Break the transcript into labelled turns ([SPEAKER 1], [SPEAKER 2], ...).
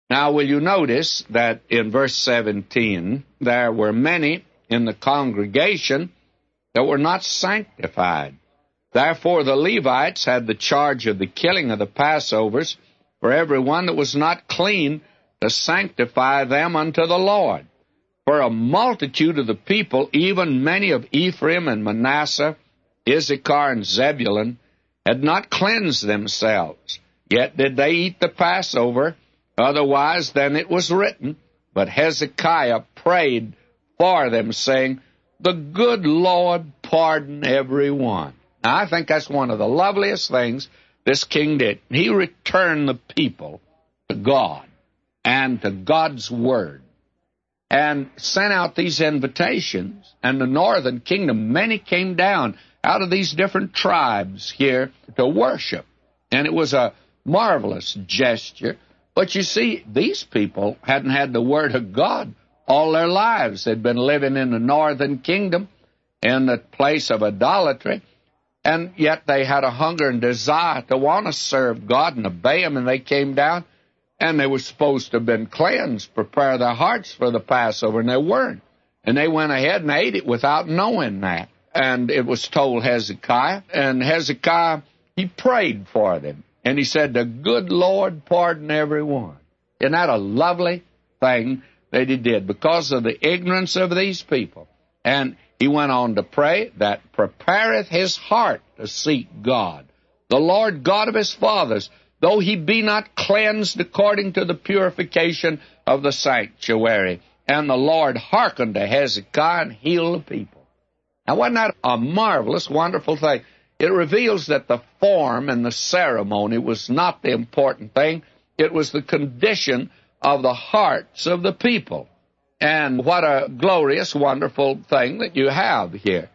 [SPEAKER 1] Now, will you notice that in verse 17, there were many in the congregation that were not sanctified. Therefore the Levites had the charge of the killing of the Passovers for every one that was not clean, to sanctify them unto the Lord. For a multitude of the people, even many of Ephraim and Manasseh, Issachar and Zebulun, had not cleansed themselves, yet did they eat the Passover, otherwise than it was written. But Hezekiah prayed for them, saying, The good Lord pardon every one. Now, I think that's one of the loveliest things this king did. He returned the people to God and to God's Word, and sent out these invitations. And the northern kingdom, many came down out of these different tribes here to worship. And it was a marvelous gesture. But you see, these people hadn't had the Word of God all their lives. They'd been living in the northern kingdom in the place of idolatry, and yet they had a hunger and desire to want to serve God and obey Him, and they came down, and they were supposed to have been cleansed, prepare their hearts for the Passover, and they weren't. And they went ahead and ate it without knowing that. And it was told Hezekiah, and Hezekiah, he prayed for them. And he said, The good Lord pardon every one. Isn't that a lovely thing that he did because of the ignorance of these people? And he went on to pray that prepareth his heart to seek God, the Lord God of his fathers, though he be not cleansed according to the purification of the sanctuary. And the Lord hearkened to Hezekiah and healed the people. Now, wasn't that a marvelous, wonderful thing? It reveals that the form and the ceremony was not the important thing. It was the condition of the hearts of the people. And what a glorious, wonderful thing that you have here.